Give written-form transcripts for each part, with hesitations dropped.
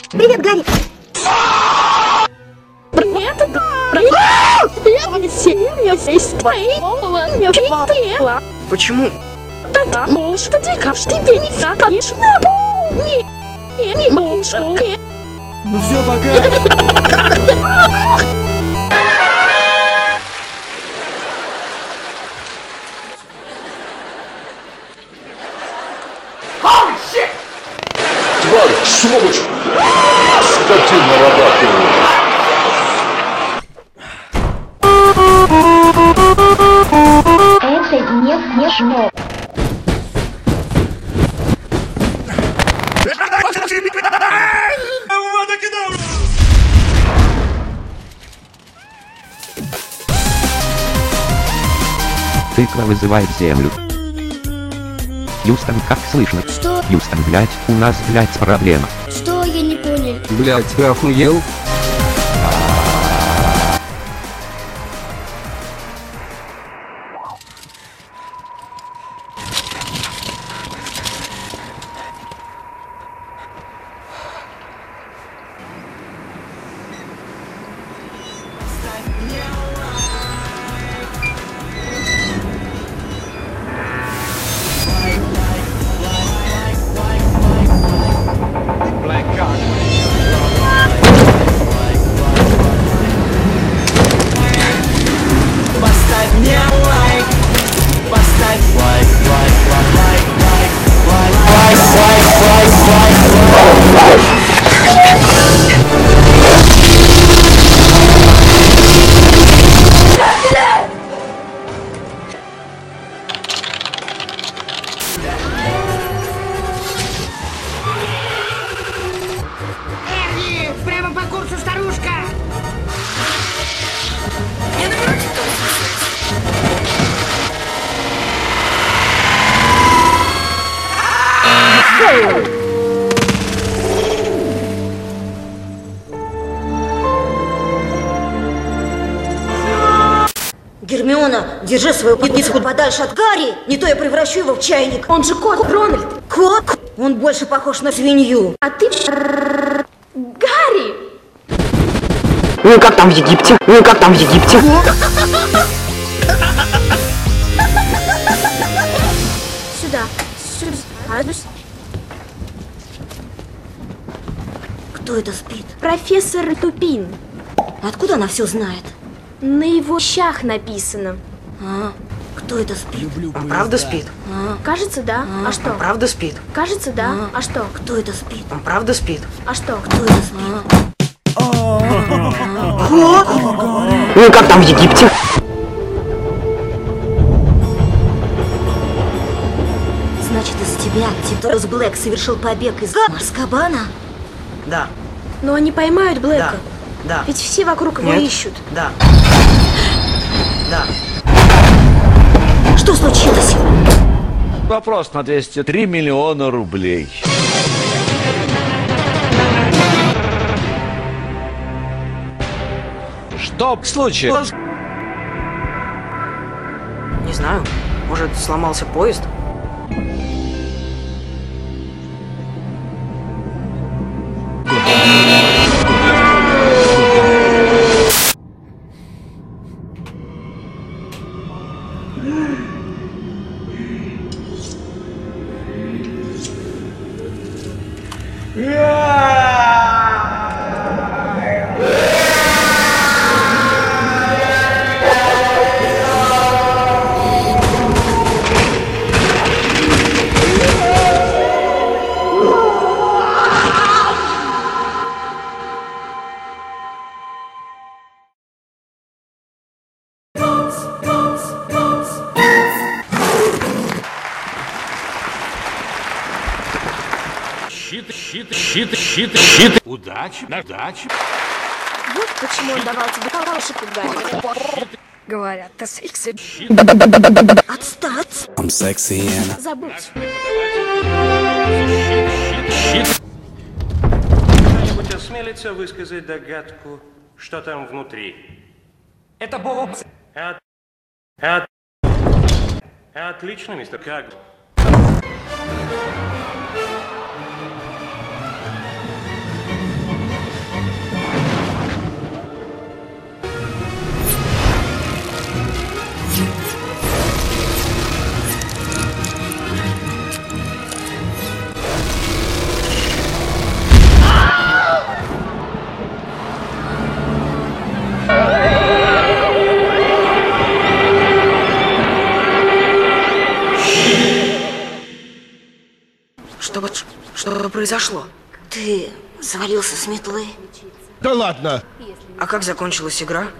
Привет, Гарри. Привет, Гарри. Я сегодня здесь твоего не. Почему? Потому что ты каждый день заходишь на полни. Не можешь. Ну все, пока. Тварь, сволочь! Скотина рогатая! Это не смешно. Тыква вызывает землю. Хьюстон, как слышно? Что? Хьюстон, блять, у нас, блять, проблема. Что? Я не понял. Блять, ты охуел? Поставь мне лайк, поставь лайк, лайк, лайк, лайк, лайк, лайк, лайк, лайк, лайк. Прямо по курсу, старушка! Гермиона, держи свою подписку подальше от Гарри, не то я превращу его в чайник. Он же кот Рональд. Кот? Он больше похож на свинью. А ты... Гарри! Ну как там в Египте? Ну как там в Египте? Сюда. Сюда. Кто это спит? Профессор Тупин. Откуда она все знает? На его щах написано. А, кто это спит? Он правда спит? Кажется, да. А что? Правда спит? Кажется, да. А что? Кто это спит? Он правда спит? А что? Кто это спит? Ну как там в Египте? Значит, из тебя Титорс Блэк совершил побег из Азкабана? Да, Но они поймают Блэка. да, Ведь все вокруг его Нет. ищут. да, да. Что случилось? Вопрос на 203 миллиона рублей. Что случилось? Не знаю, может сломался поезд? Щит. Удачи. Вот почему он давал тебе калаши, Гарри. Говорят, ты секси. Отстать! Забудь. Кто-нибудь осмелится высказать догадку, что там внутри? Это бомб. Отлично, мистер Как. Что произошло? Ты свалился с метлы. Да ладно! А как закончилась игра?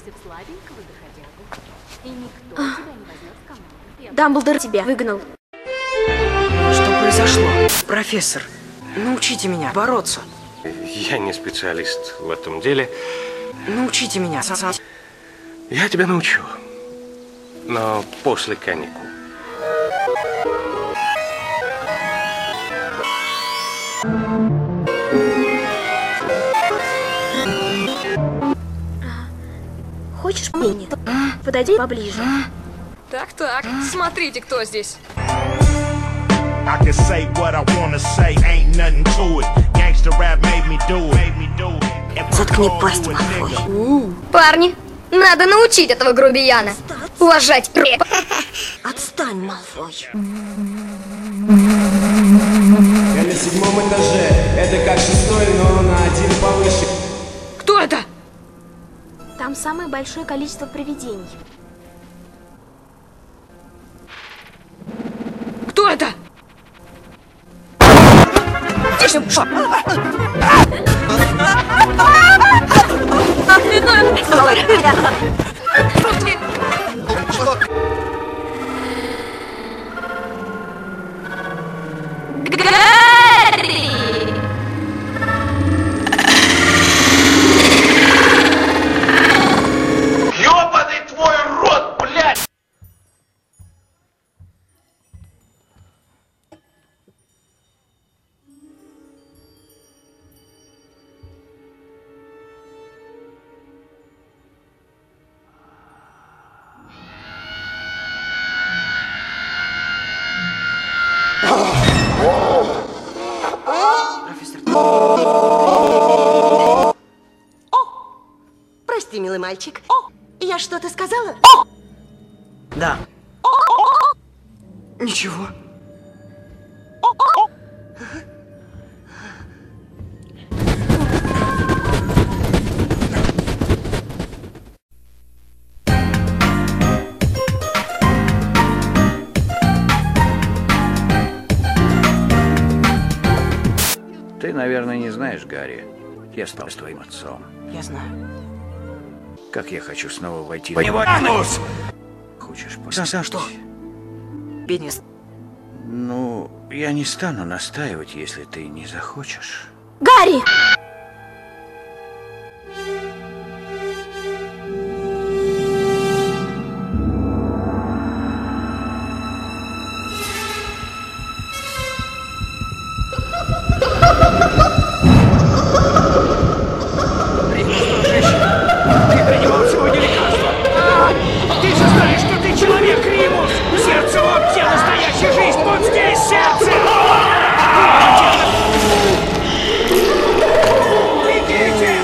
Дамблдор тебя выгнал. Что произошло? Профессор, научите меня бороться. Я не специалист в этом деле. Научите меня. Я тебя научу. Но после каникул. Хочешь мне? Подойди поближе. Так, смотрите, кто здесь. Заткни пасть, Малфой. Парни, надо научить этого грубияна уважать рэп. Отстань, Малфой. Я на 7-м этаже. Это как 6-й, но на 1 повыше. Кто это? Там самое большое количество привидений. Кто это? Ёбаный твой рот, блядь! Прости, милый мальчик. Я что-то сказала? Да. Ничего. Ты, наверное, не знаешь, Гарри. Я стал с твоим отцом. Я знаю. Как я хочу снова войти в него. Анус! Хочешь посмотреть? Что? Бедный. Ну, я не стану настаивать, если ты не захочешь. Гарри! Ты принимал сегодня лекарство. Ты же знаешь, что ты человек, Римус. Сердце вот где настоящая жизнь. Вот здесь сердце. Бегите!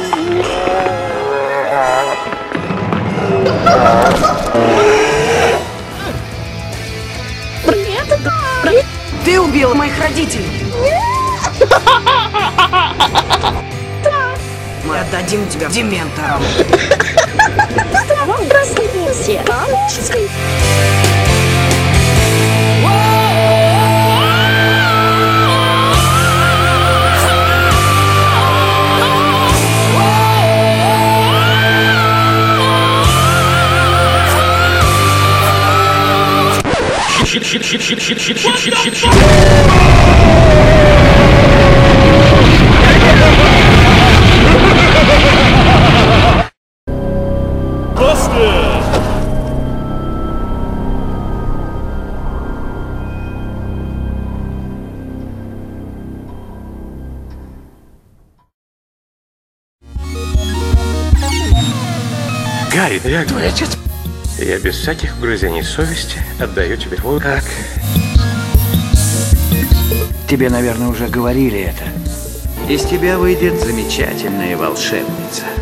Ты убил моих родителей. Мы отдадим тебя дементорам. Гарри, я твой отец. Я без всяких угрызений совести отдаю тебе твой как. Тебе, наверное, уже говорили это. Из тебя выйдет замечательная волшебница.